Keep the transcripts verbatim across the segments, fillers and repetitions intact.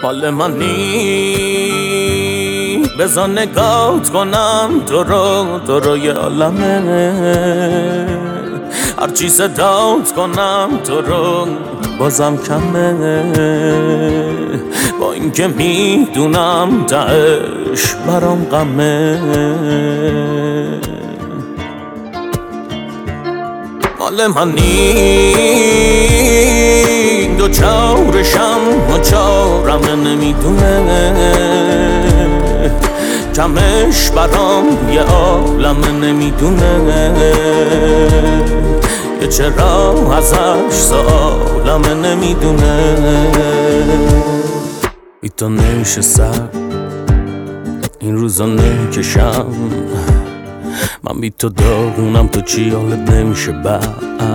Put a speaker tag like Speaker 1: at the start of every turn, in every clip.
Speaker 1: مال منی بذار نگات کنم تو رو تو رو یه عالمه هرچی صدات کنم تو رو بازم کمه با اینکه میدونم تهش برام غمه مال منی دو چارشم و چارم نمیدونه کمش برام یه عالمه نمیدونه یه چرا ازش سالمه نمیدونه بی تو نشستم این روزا نکشم من بی تو داغونم تو چی حالت نمیشه بعد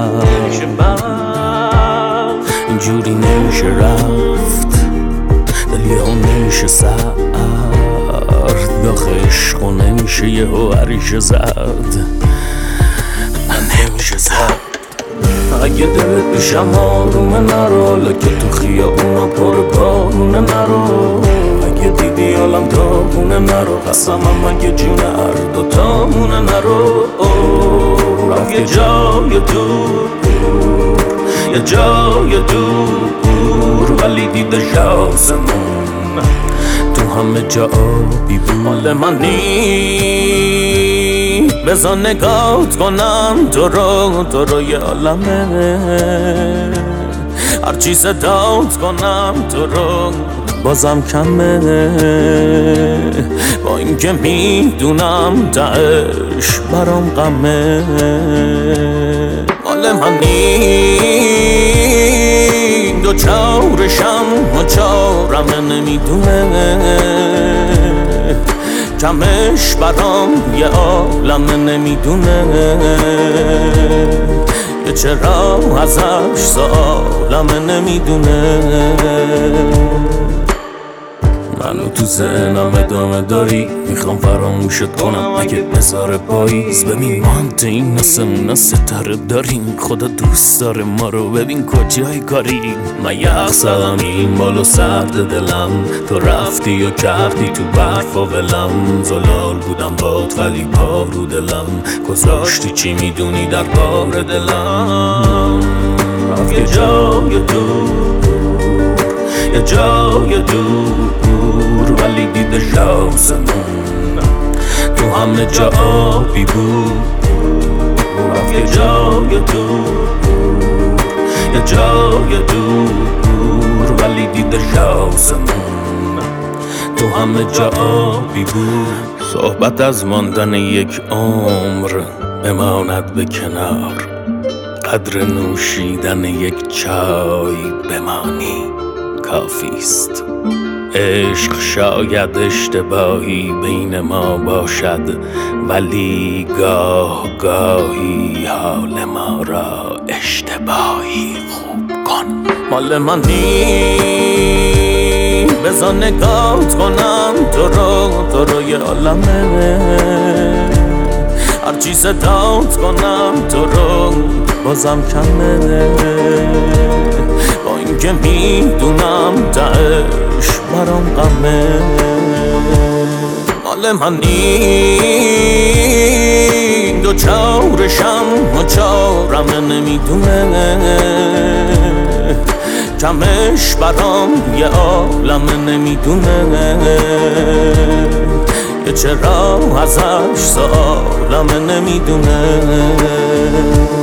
Speaker 1: اینجوری نمیشه رفت دل یه ها نمیشه سرد داخل عشق و نمیشه یه ها عریشه زد نمیشه زد اگه دلت بشم آرومه نرو لکه تو خیابونا پر بارونه نرو اگه دیدی حالم داغونه نرو قسمم اگه جون هر دوتامونه نرو رفت یه جای دور یه جای دور ولی دیدش آسمون تو همه جا آبی بود مال منی بذار نگات کنم تو رو تو رو یه عالمه هرچی صدات کنم تو رو بازم کمه با اینکه میدونم تهش برام غمه مال منی دو چارشم و چارم نمیدونه کمش برام یه عالمه نمیدونه یه چرا ازش سالمه نمیدونه منو تو ذهنم ادامه داری میخوام فراموشت کنم اگه بذاره پاییز ببین مانت این نسمون ستاره داریم خدا دوست داره ما رو ببین کجای کاری من یخ زدم این بالو سرد دلم تو رفتی و کردی تو برف و ولم زلال بودم باد ولی پا رو دلم گذاشتی چی میدونی در بار دلم رفت یه جای دور یه جای دور ولی دیدش آسمون تو همه جا آبی بود رفت یه جای دور یه جای دور ولی دیدش آسمون تو همه جا آبی بود صحبت از ماندن یک عمر بماند به کنار قدر نوشیدن یک چای بمانی کافیست عشق شاید اشتباهی بین ما باشد ولی گاه گاهی حال ما را اشتباهی خوب کن مال منی بذار نگات کنم تو رو تو رو یه عالمه هرچی صدات کنم تو رو بازم کمه با اینکه میدونم تهش برام غمه مال منی دو چارشم و چارم نمیدونه کمش برام یه عالمه نمیدونه یه چرا ازش سالمه نمیدونه